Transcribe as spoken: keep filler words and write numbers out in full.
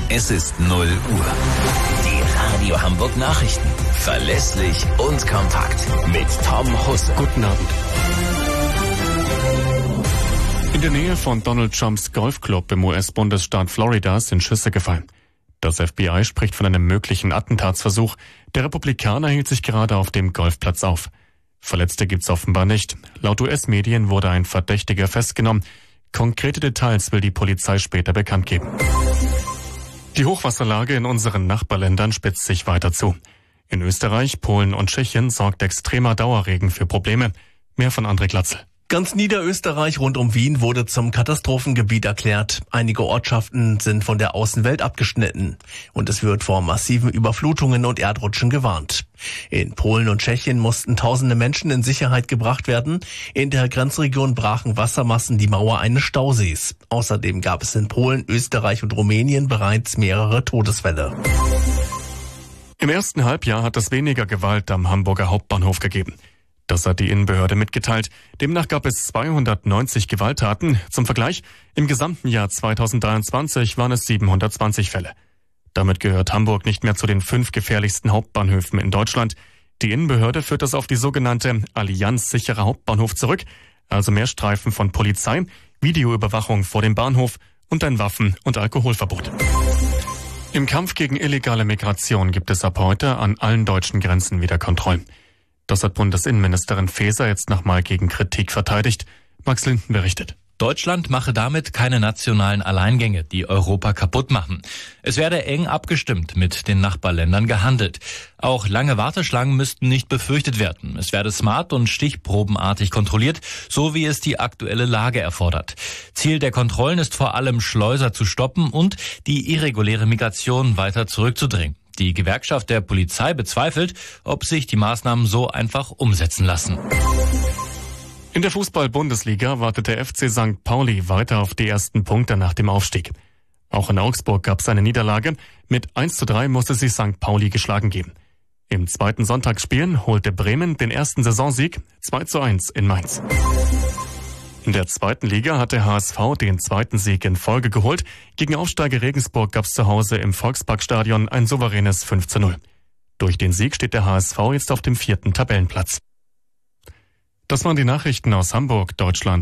Es ist null Uhr. Die Radio Hamburg Nachrichten. Verlässlich und kompakt. Mit Tom Husse. Guten Abend. In der Nähe von Donald Trumps Golfclub im U S-Bundesstaat Florida sind Schüsse gefallen. Das F B I spricht von einem möglichen Attentatsversuch. Der Republikaner hielt sich gerade auf dem Golfplatz auf. Verletzte gibt's offenbar nicht. Laut U S-Medien wurde ein Verdächtiger festgenommen. Konkrete Details will die Polizei später bekannt geben. Die Hochwasserlage in unseren Nachbarländern spitzt sich weiter zu. In Österreich, Polen und Tschechien sorgt extremer Dauerregen für Probleme. Mehr von André Glatzel. Ganz Niederösterreich rund um Wien wurde zum Katastrophengebiet erklärt. Einige Ortschaften sind von der Außenwelt abgeschnitten. Und es wird vor massiven Überflutungen und Erdrutschen gewarnt. In Polen und Tschechien mussten tausende Menschen in Sicherheit gebracht werden. In der Grenzregion brachen Wassermassen die Mauer eines Stausees. Außerdem gab es in Polen, Österreich und Rumänien bereits mehrere Todesfälle. Im ersten Halbjahr hat es weniger Gewalt am Hamburger Hauptbahnhof gegeben. Das hat die Innenbehörde mitgeteilt. Demnach gab es zweihundertneunzig Gewalttaten. Zum Vergleich, im gesamten Jahr zweitausenddreiundzwanzig waren es siebenhundertzwanzig Fälle. Damit gehört Hamburg nicht mehr zu den fünf gefährlichsten Hauptbahnhöfen in Deutschland. Die Innenbehörde führt das auf die sogenannte Allianz sicherer Hauptbahnhof zurück. Also mehr Streifen von Polizei, Videoüberwachung vor dem Bahnhof und ein Waffen- und Alkoholverbot. Im Kampf gegen illegale Migration gibt es ab heute an allen deutschen Grenzen wieder Kontrollen. Das hat Bundesinnenministerin Faeser jetzt nochmal gegen Kritik verteidigt. Max Linden berichtet. Deutschland mache damit keine nationalen Alleingänge, die Europa kaputt machen. Es werde eng abgestimmt mit den Nachbarländern gehandelt. Auch lange Warteschlangen müssten nicht befürchtet werden. Es werde smart und stichprobenartig kontrolliert, so wie es die aktuelle Lage erfordert. Ziel der Kontrollen ist vor allem, Schleuser zu stoppen und die irreguläre Migration weiter zurückzudrängen. Die Gewerkschaft der Polizei bezweifelt, ob sich die Maßnahmen so einfach umsetzen lassen. In der Fußball-Bundesliga wartet der F C Sankt Pauli weiter auf die ersten Punkte nach dem Aufstieg. Auch in Augsburg gab es eine Niederlage. Mit eins zu drei musste sich Sankt Pauli geschlagen geben. Im zweiten Sonntagsspiel holte Bremen den ersten Saisonsieg zwei zu eins in Mainz. In der zweiten Liga hat der H S V den zweiten Sieg in Folge geholt. Gegen Aufsteiger Regensburg gab es zu Hause im Volksparkstadion ein souveränes fünf zu null. Durch den Sieg steht der H S V jetzt auf dem vierten Tabellenplatz. Das waren die Nachrichten aus Hamburg, Deutschland.